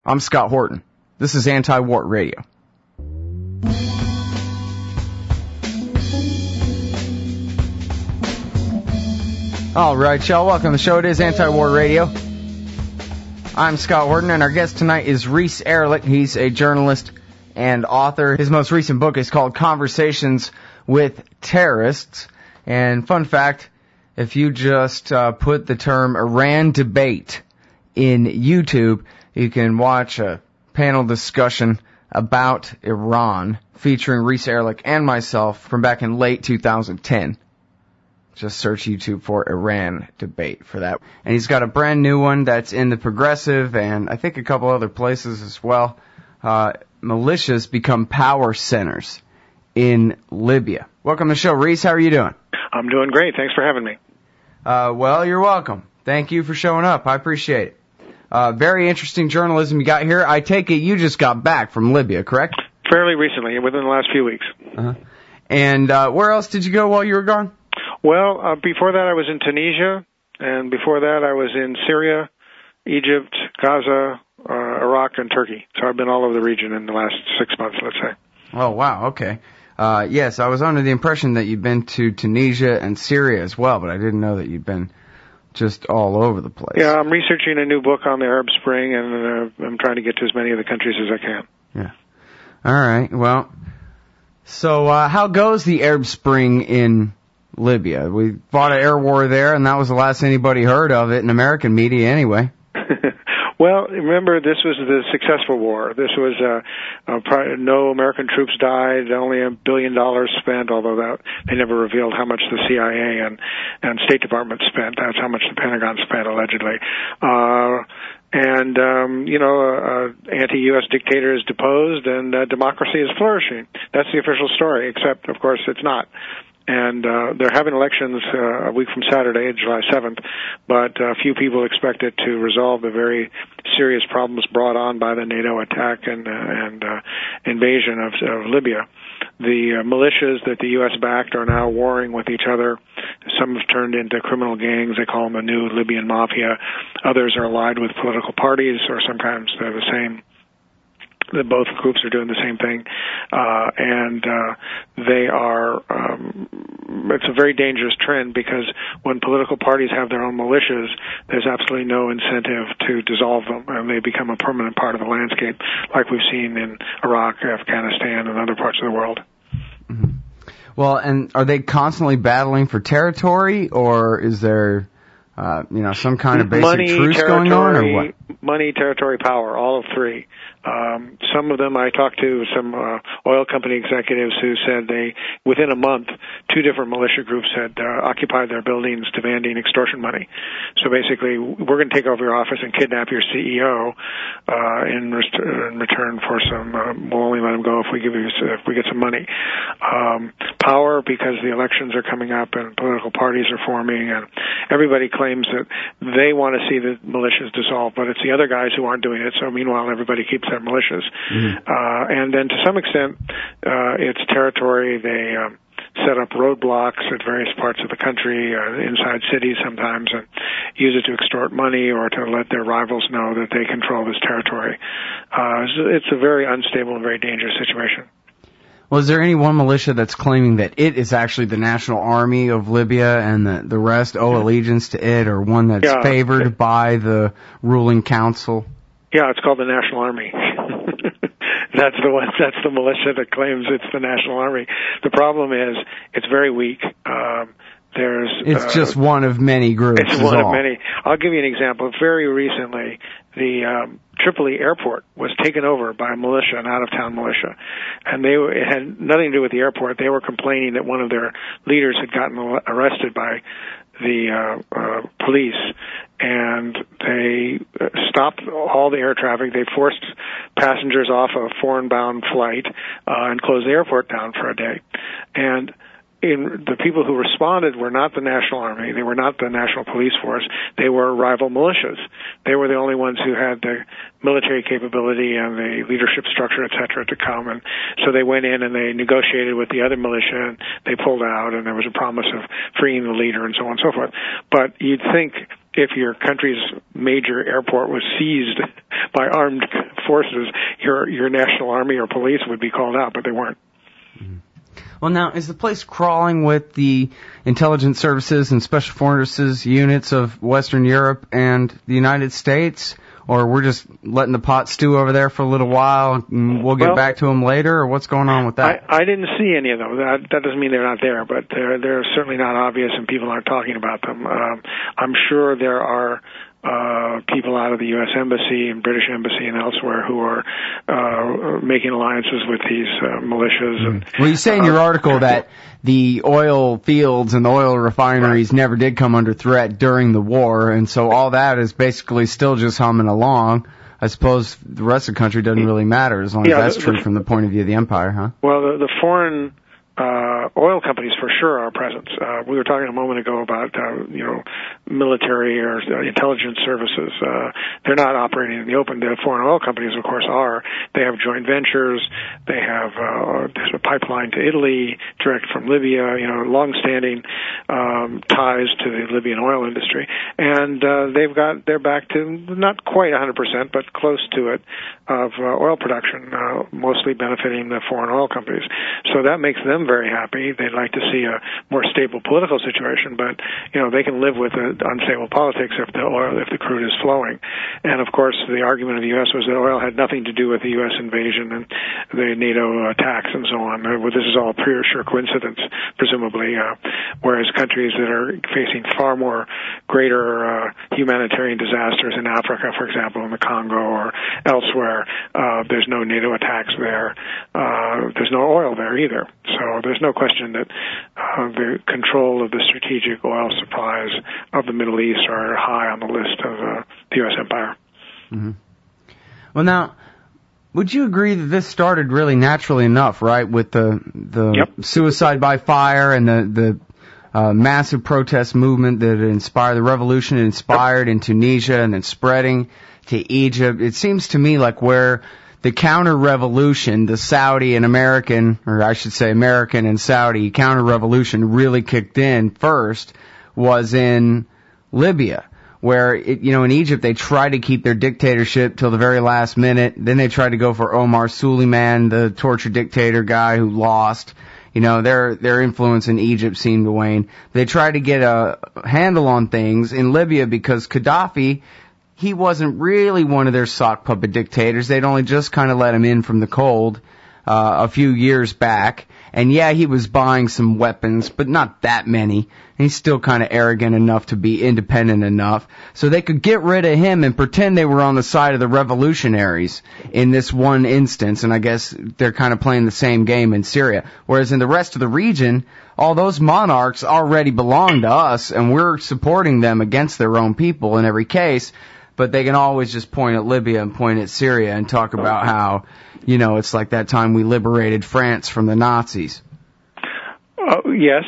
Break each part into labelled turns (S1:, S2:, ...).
S1: I'm Scott Horton. This is Anti-War Radio. All right, y'all. Welcome to the show. It is Anti-War Radio. I'm Scott Horton, and our guest tonight is Reese Erlich. He's a journalist and author. His most recent book is called Conversations with Terrorists. And fun fact, if you just put the term Iran debate in YouTube, you can watch a panel discussion about Iran featuring Reese Erlich and myself from back in late 2010. Just search YouTube for Iran debate for that. And he's got a brand new one that's in the Progressive and I think a couple other places as well. Militias become power centers in Libya. Welcome to the show, Reese. How are you doing?
S2: I'm doing great. Thanks for having me.
S1: Well, you're welcome. Thank you for showing up. I appreciate it. Very interesting journalism you got here. I take it you just got back from Libya, correct?
S2: Fairly recently, within the last few weeks.
S1: Uh-huh. And where else did you go while you were gone?
S2: Well, before that I was in Tunisia, and before that I was in Syria, Egypt, Gaza, Iraq, and Turkey. So I've been all over the region in the last 6 months, let's say.
S1: Oh, wow, okay. Yes, I was under the impression that you'd been to Tunisia and Syria as well, but I didn't know that you'd been just all over the place.
S2: Yeah, I'm researching a new book on the Arab Spring, and I'm trying to get to as many of the countries as I can.
S1: Yeah. All right, well, so how goes the Arab Spring in Libya? We fought an air war there, and that was the last anybody heard of it in American media anyway.
S2: Well, remember, this was the successful war. This was no American troops died, only $1 billion spent, although they never revealed how much the CIA and State Department spent. That's how much the Pentagon spent, allegedly. Anti-U.S. dictator is deposed, and democracy is flourishing. That's the official story, except, of course, it's not. And they're having elections a week from Saturday, July 7th, but few people expect it to resolve the very serious problems brought on by the NATO attack and invasion of Libya. The militias that the U.S. backed are now warring with each other. Some have turned into criminal gangs. They call them the new Libyan mafia. Others are allied with political parties, or sometimes they're the same. Both groups are doing the same thing, and they are. It's a very dangerous trend because when political parties have their own militias, there's absolutely no incentive to dissolve them, and they become a permanent part of the landscape, like we've seen in Iraq, Afghanistan, and other parts of the world.
S1: Mm-hmm. Well, and are they constantly battling for territory, or is there, some kind of basic truce going on, or what?
S2: Money, territory, power, all of three. Some of them, I talked to some oil company executives who said within a month, 2 different militia groups had occupied their buildings demanding extortion money. So basically, we're going to take over your office and kidnap your CEO in return for some. We'll only let him go if we get some money. Power, because the elections are coming up and political parties are forming, and everybody claims that they want to see the militias dissolved, but it's the other guys who aren't doing it. So meanwhile, everybody keeps their militias. Mm-hmm. And then to some extent, it's territory. They set up roadblocks at various parts of the country, inside cities sometimes, and use it to extort money or to let their rivals know that they control this territory. So it's a very unstable and very dangerous situation.
S1: Well, is there any one militia that's claiming that it is actually the national army of Libya and the rest owe allegiance to it, or one that's favored by the ruling council?
S2: Yeah, it's called the National Army. That's the militia that claims it's the National Army. The problem is it's very weak.
S1: It's just one of many groups.
S2: It's one of many. I'll give you an example. Very recently, the Tripoli airport was taken over by a militia, an out-of-town militia. And it had nothing to do with the airport. They were complaining that one of their leaders had gotten arrested by the police, and they stopped all the air traffic. They forced passengers off a foreign-bound flight and closed the airport down for a day. And the people who responded were not the National Army. They were not the National Police Force. They were rival militias. They were the only ones who had the military capability and the leadership structure, et cetera, to come. And so they went in and they negotiated with the other militia, and they pulled out, and there was a promise of freeing the leader and so on and so forth. But you'd think if your country's major airport was seized by armed forces, your national army or police would be called out, but they weren't.
S1: Well, now, is the place crawling with the intelligence services and special forces units of Western Europe and the United States? Or we're just letting the pot stew over there for a little while and we'll get back to them later? Or what's going on with that?
S2: I didn't see any of them. That doesn't mean they're not there, but they're certainly not obvious and people aren't talking about them. I'm sure there are people out of the U.S. Embassy and British Embassy and elsewhere who are making alliances with these militias. And,
S1: well, you say in your article that the oil fields and the oil refineries never did come under threat during the war, and so all that is basically still just humming along. I suppose the rest of the country doesn't really matter as long as that's true from the point of view of the empire, huh?
S2: Well, the foreign oil companies for sure are present. We were talking a moment ago about military or intelligence services. They're not operating in the open. The foreign oil companies, of course, are. They have joint ventures. They have there's a pipeline to Italy direct from Libya. Long-standing ties to the Libyan oil industry, and they're back to not quite 100%, but close to it of oil production, mostly benefiting the foreign oil companies. So that makes them very happy. They'd like to see a more stable political situation, but they can live with unstable politics if the crude is flowing. And of course, the argument of the U.S. was that oil had nothing to do with the U.S. invasion and the NATO attacks and so on. This is all pure sheer coincidence, presumably. Whereas countries that are facing far more greater humanitarian disasters in Africa, for example, in the Congo or elsewhere, there's no NATO attacks there. There's no oil there either. So there's no question that the control of the strategic oil supplies of the Middle East are high on the list of the U.S. empire.
S1: Mm-hmm. Well, now, would you agree that this started really naturally enough, right, with the suicide by fire and the massive protest movement that inspired the revolution, inspired in Tunisia and then spreading to Egypt? It seems to me like where the counter-revolution, the Saudi and American, or I should say American and Saudi counter-revolution really kicked in first was in Libya, where, in Egypt they tried to keep their dictatorship till the very last minute. Then they tried to go for Omar Suleiman, the torture dictator guy who lost. Their influence in Egypt seemed to wane. They tried to get a handle on things in Libya because Gaddafi, he wasn't really one of their sock puppet dictators. They'd only just kind of let him in from the cold a few years back. And yeah, he was buying some weapons, but not that many. He's still kind of arrogant enough to be independent enough. So they could get rid of him and pretend they were on the side of the revolutionaries in this one instance. And I guess they're kind of playing the same game in Syria. Whereas in the rest of the region, all those monarchs already belong to us, and we're supporting them against their own people in every case. But they can always just point at Libya and point at Syria and talk about how, it's like that time we liberated France from the Nazis.
S2: Yes.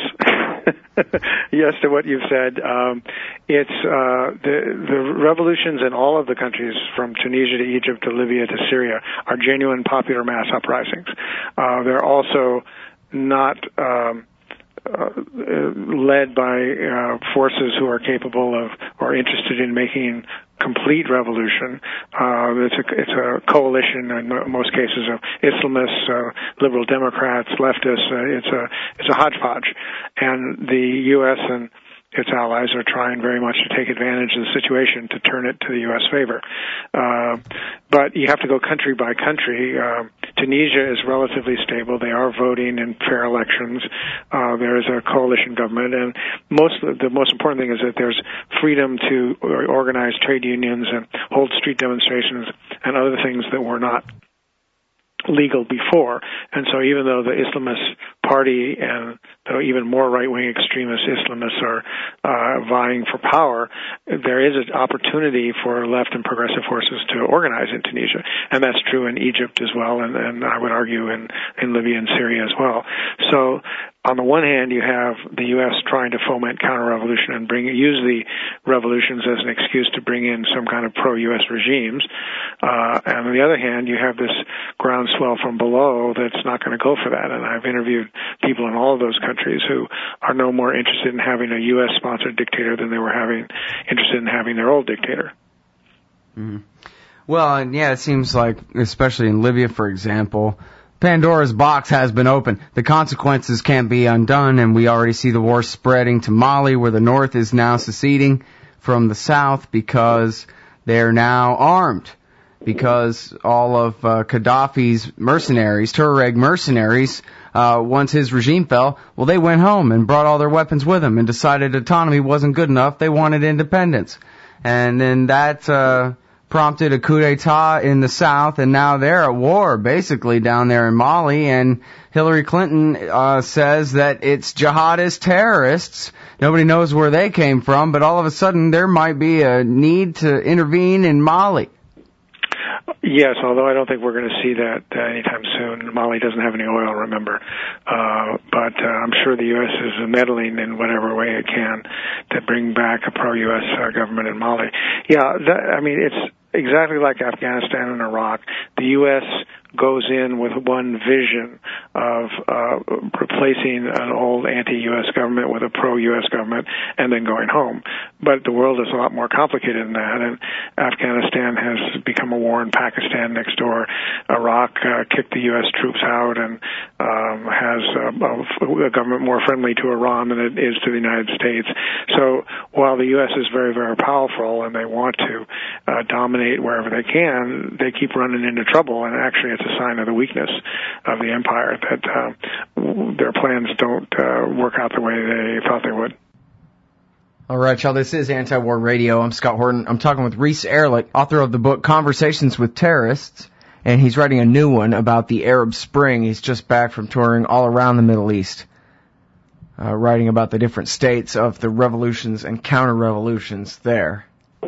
S2: Yes to what you've said. It's the revolutions in all of the countries from Tunisia to Egypt to Libya to Syria are genuine popular mass uprisings. They're also not led by forces who are capable of or interested in making complete revolution. It's a coalition in most cases of Islamists, liberal Democrats, leftists. It's a hodgepodge, and the U.S. and its allies are trying very much to take advantage of the situation to turn it to the U.S. favor. But you have to go country by country. Tunisia is relatively stable. They are voting in fair elections. There is a coalition government, and the most important thing is that there's freedom to organize trade unions and hold street demonstrations and other things that were not legal before. And so even though the Islamist party and even more right-wing extremist Islamists are vying for power, there is an opportunity for left and progressive forces to organize in Tunisia. And that's true in Egypt as well, and I would argue in Libya and Syria as well. So on the one hand, you have the U.S. trying to foment counter-revolution and use the revolutions as an excuse to bring in some kind of pro-U.S. regimes. And on the other hand, you have this groundswell from below that's not going to go for that. And I've interviewed people in all of those countries who are no more interested in having a U.S.-sponsored dictator than they were interested in having their old dictator.
S1: Mm-hmm. Well, and yeah, it seems like, especially in Libya, for example, Pandora's box has been opened. The consequences can't be undone, and we already see the war spreading to Mali, where the North is now seceding from the South because they're now armed. Because all of Gaddafi's mercenaries, Tuareg mercenaries, once his regime fell, well, they went home and brought all their weapons with them and decided autonomy wasn't good enough. They wanted independence. And then that prompted a coup d'etat in the South, and now they're at war, basically, down there in Mali, and Hillary Clinton says that it's jihadist terrorists. Nobody knows where they came from, but all of a sudden there might be a need to intervene in Mali.
S2: Yes, although I don't think we're going to see that anytime soon. Mali doesn't have any oil, remember. But I'm sure the U.S. is meddling in whatever way it can to bring back a pro-U.S. government in Mali. Yeah, it's exactly like Afghanistan and Iraq. The U.S. goes in with one vision of replacing an old anti-U.S. government with a pro-U.S. government and then going home. But the world is a lot more complicated than that, and Afghanistan has become a war in Pakistan next door. Iraq kicked the U.S. troops out and has a government more friendly to Iran than it is to the United States. So while the U.S. is very, very powerful and they want to dominate wherever they can, they keep running into trouble, and actually it's a sign of the weakness of the empire that their plans don't work out the way they thought they would.
S1: All right, y'all, this is Anti-War Radio. I'm Scott Horton. I'm talking with Reese Erlich, author of the book Conversations with Terrorists, and he's writing a new one about the Arab Spring. He's just back from touring all around the Middle East, writing about the different states of the revolutions and counter-revolutions there.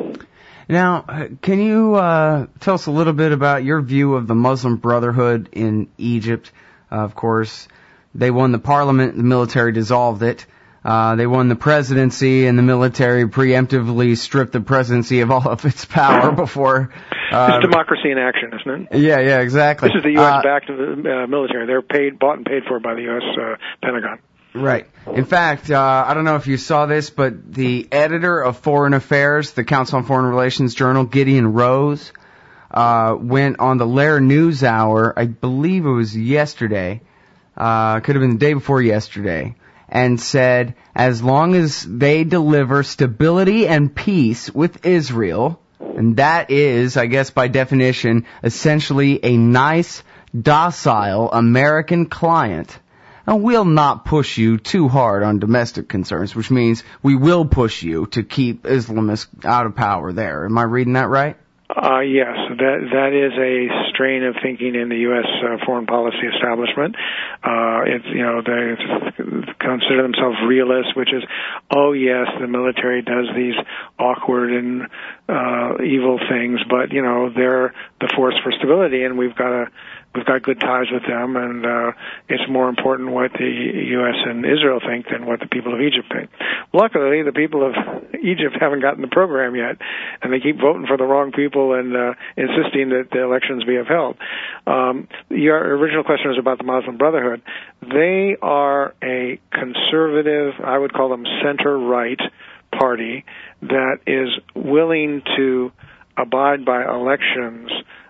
S1: Now, can you tell us a little bit about your view of the Muslim Brotherhood in Egypt? Of course, they won the parliament, the military dissolved it. They won the presidency, and the military preemptively stripped the presidency of all of its power before...
S2: it's democracy in action, isn't it?
S1: Yeah, exactly.
S2: This is the U.S.-backed military. They're bought and paid for by the U.S. Pentagon.
S1: Right. In fact, I don't know if you saw this, but the editor of Foreign Affairs, the Council on Foreign Relations Journal, Gideon Rose, went on the Lehrer NewsHour, I believe it was yesterday, could have been the day before yesterday, and said, as long as they deliver stability and peace with Israel, and that is, I guess by definition, essentially a nice, docile American client, and we'll not push you too hard on domestic concerns, which means we will push you to keep Islamists out of power there. Am I reading that right?
S2: Yes, that is a strain of thinking in the U.S. Foreign policy establishment. They consider themselves realists, which is, oh yes, the military does these awkward and evil things, but they're the force for stability, and we've got good ties with them, and it's more important what the U.S. and Israel think than what the people of Egypt think. Luckily, the people of Egypt haven't gotten the program yet, and they keep voting for the wrong people and insisting that the elections be upheld. Your original question was about the Muslim Brotherhood. They are a conservative, I would call them center-right party that is willing to abide by elections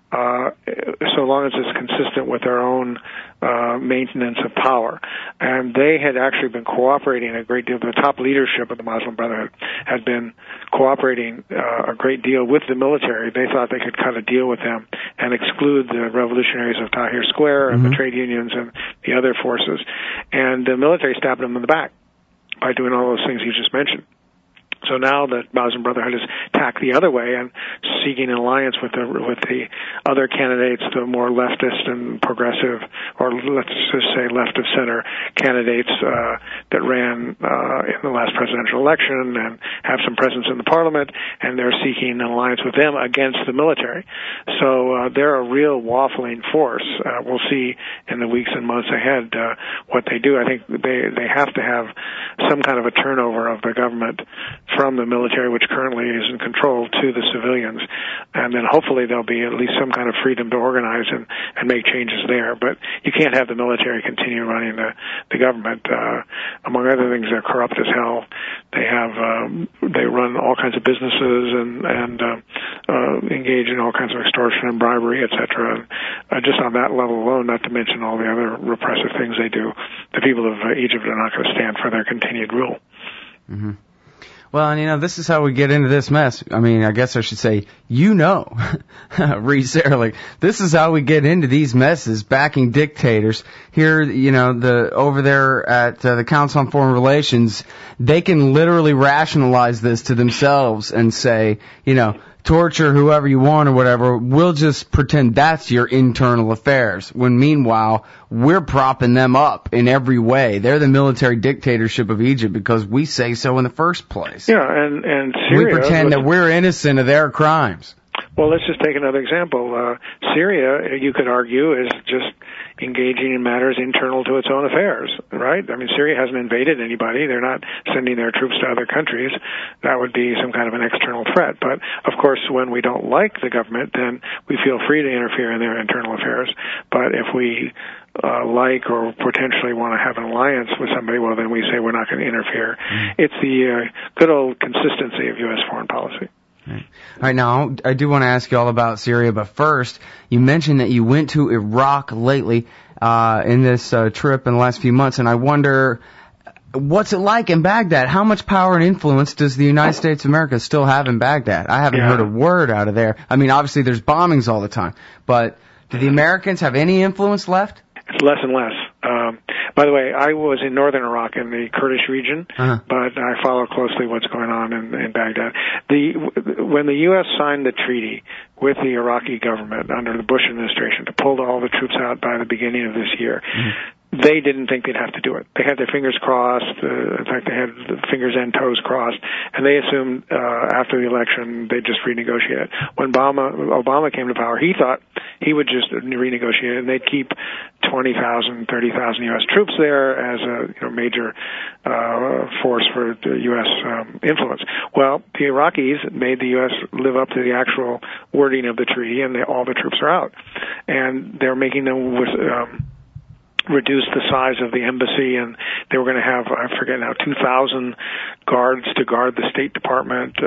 S2: so long as it's consistent with their own maintenance of power. And they had actually been cooperating a great deal. The top leadership of the Muslim Brotherhood had been cooperating a great deal with the military. They thought they could cut a deal with them and exclude the revolutionaries of Tahrir Square and the trade unions and the other forces. And the military stabbed them in the back by doing all those things you just mentioned. So now the Muslim Brotherhood is tacked the other way and seeking an alliance with the other candidates, the more leftist and progressive, or let's just say left of center candidates that ran in the last presidential election and have some presence in the parliament, and they're seeking an alliance with them against the military. So they're a real waffling force. We'll see in the weeks and months ahead what they do. I think they have to have some kind of a turnover of the government from the military, which currently is in control, to the civilians. And then hopefully there'll be at least some kind of freedom to organize and make changes there. But you can't have the military continue running the government. Among other things, they're corrupt as hell. They run all kinds of businesses and engage in all kinds of extortion and bribery, etc. Just on that level alone, not to mention all the other repressive things they do, the people of Egypt are not going to stand for their continued rule.
S1: Mm-hmm. Well, and this is how we get into this mess. I mean, I guess I should say, Reese Erlich, this is how we get into these messes, backing dictators. Here, over there at the Council on Foreign Relations, they can literally rationalize this to themselves and say, torture whoever you want or whatever, we'll just pretend that's your internal affairs. When meanwhile, we're propping them up in every way. They're the military dictatorship of Egypt because we say so in the first place.
S2: Yeah, and Syria,
S1: we pretend that we're innocent of their crimes.
S2: Well, let's just take another example. Syria, you could argue, is just engaging in matters internal to its own affairs, right? I mean, Syria hasn't invaded anybody. They're not sending their troops to other countries. That would be some kind of an external threat. But, of course, when we don't like the government, then we feel free to interfere in their internal affairs. But if we like or potentially want to have an alliance with somebody, well, then we say we're not going to interfere. It's the good old consistency of U.S. foreign policy.
S1: All right, now, I do want to ask you all about Syria, but first, you mentioned that you went to Iraq lately in this trip in the last few months, and I wonder, what's it like in Baghdad? How much power and influence does the United States of America still have in Baghdad? I haven't heard a word out of there. I mean, obviously there's bombings all the time, but do the Americans have any influence left?
S2: It's less and less. By the way, I was in northern Iraq in the Kurdish region, but I follow closely what's going on in Baghdad. When the U.S. signed the treaty with the Iraqi government under the Bush administration to pull all the troops out by the beginning of this year, they didn't think they'd have to do it. They had their fingers crossed. In fact, they had the fingers and toes crossed, and they assumed after the election they'd just renegotiate it. When Obama came to power, he thought he would just renegotiate it, and they'd keep 20,000, 30,000 U.S. troops there as a major force for the U.S. influence. Well, the Iraqis made the U.S. live up to the actual wording of the treaty, and all the troops are out. And they're making them reduce the size of the embassy, and they were going to have, I forget now, 2,000 guards to guard the State Department.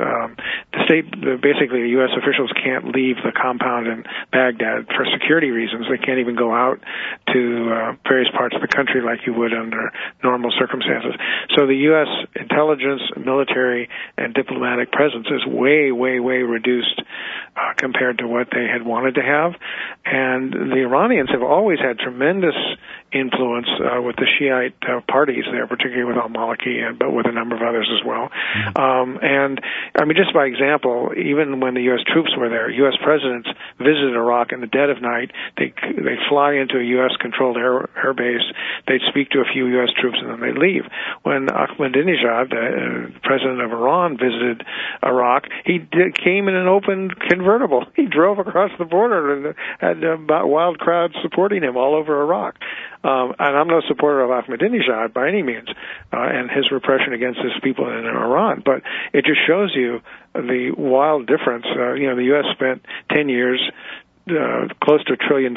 S2: Basically, the U.S. officials can't leave the compound in Baghdad for security reasons. They can't even go out to various parts of the country like you would under normal circumstances. So the U.S. intelligence, military, and diplomatic presence is way, way, way reduced compared to what they had wanted to have. And the Iranians have always had tremendous influence with the Shiite parties there, particularly with al-Maliki, but with a number of others as well. And, I mean, just by example, even when the U.S. troops were there, U.S. presidents visited Iraq in the dead of night. They'd fly into a U.S.-controlled air base. They'd speak to a few U.S. troops, and then they'd leave. When Ahmadinejad, the president of Iran, visited Iraq, he came in an open convertible. He drove across the border and had wild crowds supporting him all over Iraq. And I'm no supporter of Ahmadinejad by any means, and his repression against his people in Iran, but it just shows you the wild difference. The U.S. spent 10 years, close to $1 trillion.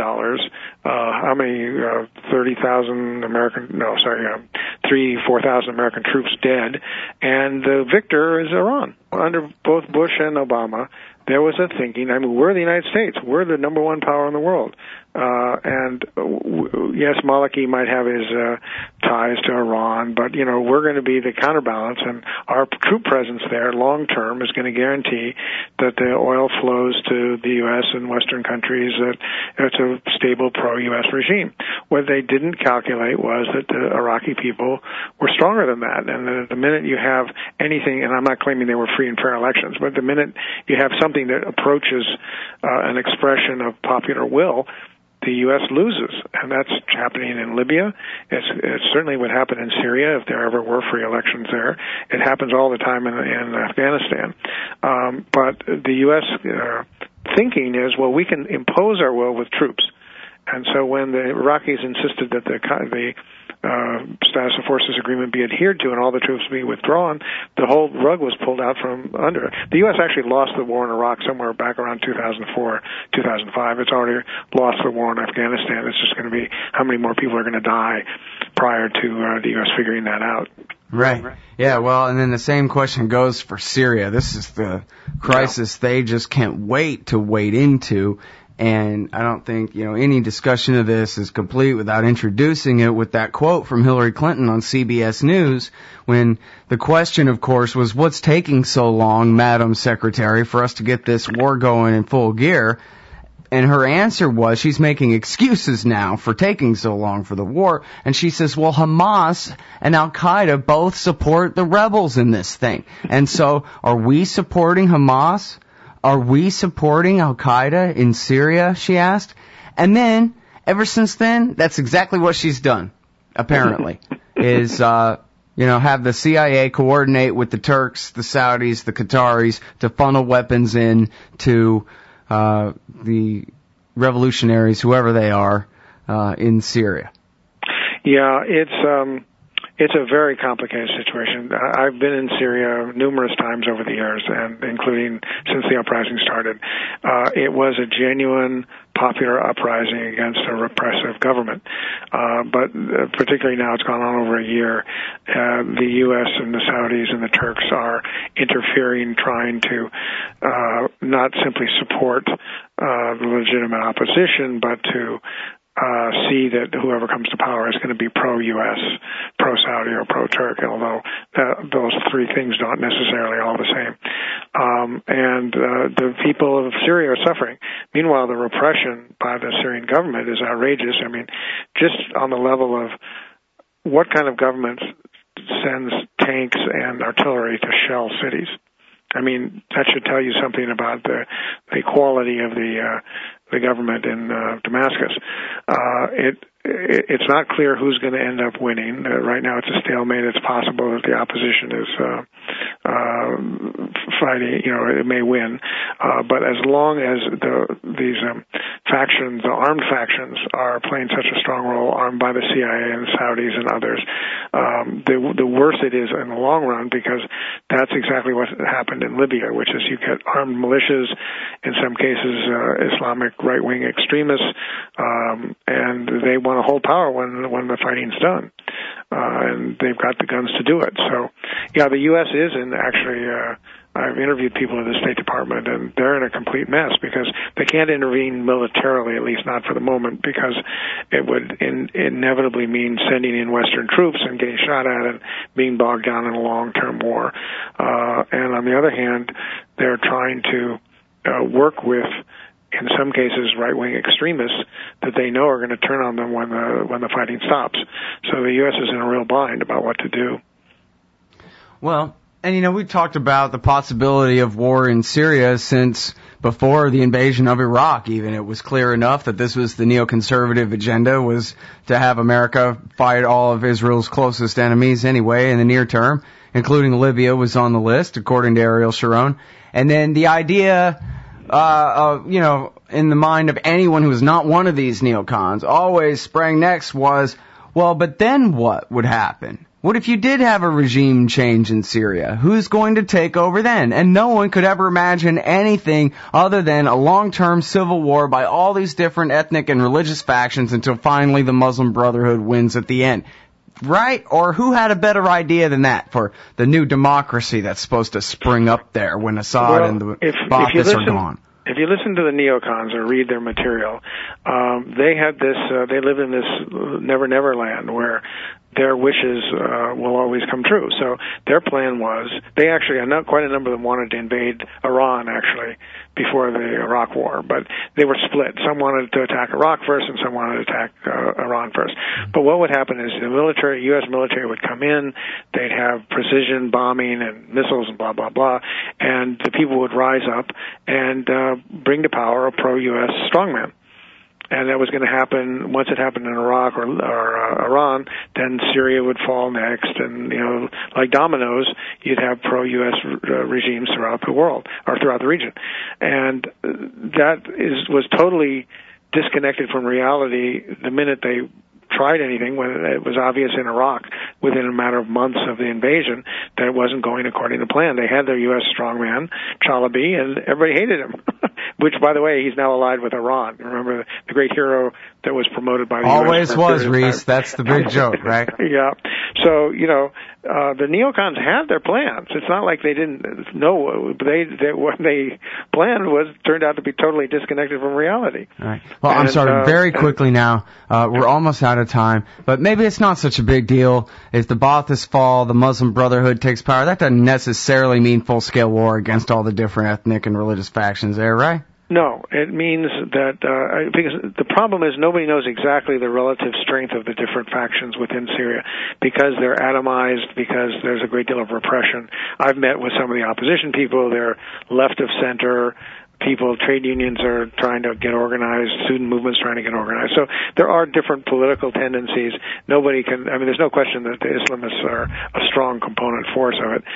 S2: How many 4,000 American troops dead, and the victor is Iran. Under both Bush and Obama, there was a thinking, I mean, we're the United States. We're the number one power in the world. Yes, Maliki might have his ties to Iran, but, we're going to be the counterbalance, and our troop presence there long term is going to guarantee that the oil flows to the U.S. and Western countries, that it's a stable pro-U.S. regime. What they didn't calculate was that the Iraqi people were stronger than that, and the minute you have anything, and I'm not claiming they were free and fair elections, but the minute you have something that approaches an expression of popular will, the U.S. loses, and that's happening in Libya. It certainly would happen in Syria if there ever were free elections there. It happens all the time in Afghanistan. But the U.S. Thinking is, well, we can impose our will with troops. And so when the Iraqis insisted that the status of forces agreement be adhered to and all the troops be withdrawn, the whole rug was pulled out from under. The U.S. actually lost the war in Iraq somewhere back around 2004, 2005. It's already lost the war in Afghanistan. It's just going to be how many more people are going to die prior to the U.S. figuring that out.
S1: Right. Yeah, well, and then the same question goes for Syria. This is the crisis they just can't wait to wade into. And I don't think, any discussion of this is complete without introducing it with that quote from Hillary Clinton on CBS News, when the question, of course, was, what's taking so long, Madam Secretary, for us to get this war going in full gear? And her answer was, she's making excuses now for taking so long for the war. And she says, well, Hamas and Al-Qaeda both support the rebels in this thing. And so, are we supporting Hamas? Are we supporting Al-Qaeda in Syria, she asked. And then, ever since then, that's exactly what she's done, apparently, is, have the CIA coordinate with the Turks, the Saudis, the Qataris to funnel weapons in to the revolutionaries, whoever they are, in Syria.
S2: Yeah, it's a very complicated situation. I've been in Syria numerous times over the years, and including since the uprising started. It was a genuine popular uprising against a repressive government. But particularly now, it's gone on over a year. The U.S. and the Saudis and the Turks are interfering, trying to not simply support the legitimate opposition, but to see that whoever comes to power is going to be pro-U.S., pro-Saudi, or pro-Turk, although those three things aren't necessarily all the same. The people of Syria are suffering. Meanwhile, the repression by the Syrian government is outrageous. I mean, just on the level of what kind of government sends tanks and artillery to shell cities? I mean, that should tell you something about the quality of the government in Damascus. It's not clear who's going to end up winning. Right now, it's a stalemate. It's possible that the opposition is fighting. It may win, but as long as these factions, the armed factions, are playing such a strong role, armed by the CIA and Saudis and others, the worse it is in the long run, because that's exactly what happened in Libya, which is you get armed militias, in some cases Islamic right-wing extremists, and they want to hold power when the fighting's done. And they've got the guns to do it. So, yeah, the U.S. is in actually, I've interviewed people in the State Department, and they're in a complete mess because they can't intervene militarily, at least not for the moment, because it would inevitably mean sending in Western troops and getting shot at and being bogged down in a long-term war. And on the other hand, they're trying to work with, in some cases, right-wing extremists that they know are going to turn on them when the fighting stops. So the U.S. is in a real bind about what to do.
S1: Well, and we talked about the possibility of war in Syria since before the invasion of Iraq. Even it was clear enough that this was the neoconservative agenda, was to have America fight all of Israel's closest enemies anyway in the near term, including Libya was on the list, according to Ariel Sharon. And then the idea, in the mind of anyone who was not one of these neocons, always sprang next was, well, but then what would happen? What if you did have a regime change in Syria? Who's going to take over then? And no one could ever imagine anything other than a long-term civil war by all these different ethnic and religious factions until finally the Muslim Brotherhood wins at the end. Right? Or who had a better idea than that for the new democracy that's supposed to spring up there when Assad and the Ba'athists are gone?
S2: If you listen to the neocons or read their material, they had this. They live in this never land where their wishes will always come true. So their plan was, they actually, quite a number of them wanted to invade Iran, actually, before the Iraq War, but they were split. Some wanted to attack Iraq first, and some wanted to attack Iran first. But what would happen is the military, U.S. military, would come in, they'd have precision bombing and missiles and blah, blah, blah, and the people would rise up and bring to power a pro-U.S. strongman. And that was going to happen, once it happened in Iraq or Iran, then Syria would fall next. And, like dominoes, you'd have pro-U.S. regimes throughout the world, or throughout the region. And that was totally disconnected from reality the minute they tried anything when it was obvious in Iraq within a matter of months of the invasion that it wasn't going according to plan. They had their U.S. strongman, Chalabi, and everybody hated him, which, by the way, he's now allied with Iran. Remember the great hero that was promoted by the
S1: Always
S2: U.S.
S1: was, Reese. That's the big joke, right?
S2: Yeah. So, the neocons had their plans. It's not like they didn't know. What they planned turned out to be totally disconnected from reality.
S1: All right. Well, I'm sorry. Very quickly now, we're almost out of time, but maybe it's not such a big deal if the Ba'athists fall, the Muslim Brotherhood takes power. That doesn't necessarily mean full-scale war against all the different ethnic and religious factions there, right?
S2: No, it means that because the problem is nobody knows exactly the relative strength of the different factions within Syria because they're atomized, because there's a great deal of repression. I've met with some of the opposition people. They're left of center people. Trade unions are trying to get organized. Student movements trying to get organized. So there are different political tendencies. There's no question that the Islamists are a strong component force of it.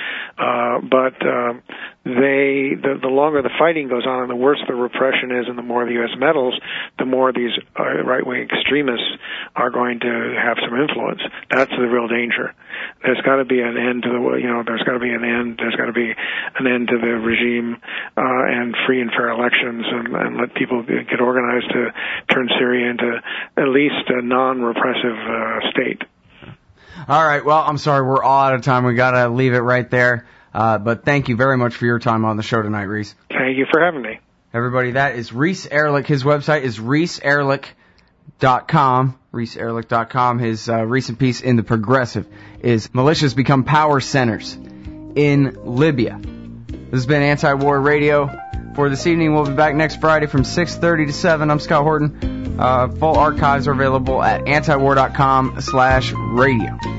S2: The longer the fighting goes on and the worse the repression is and the more the U.S. meddles, the more these right-wing extremists are going to have some influence. That's the real danger. There's got to be an end to there's got to be an end to the regime, and free and fair elections and let people get organized to turn Syria into at least a non-repressive state.
S1: All right. Well, I'm sorry. We're all out of time. We got to leave it right there. But thank you very much for your time on the show tonight, Reese.
S2: Thank you for having me.
S1: Everybody, that is Reese Erlich. His website is reeseerlich.com. reeseerlich.com. His recent piece in The Progressive is Militias Become Power Centers in Libya. This has been Anti-War Radio for this evening. We'll be back next Friday from 6:30 to 7. I'm Scott Horton. Full archives are available at antiwar.com/radio.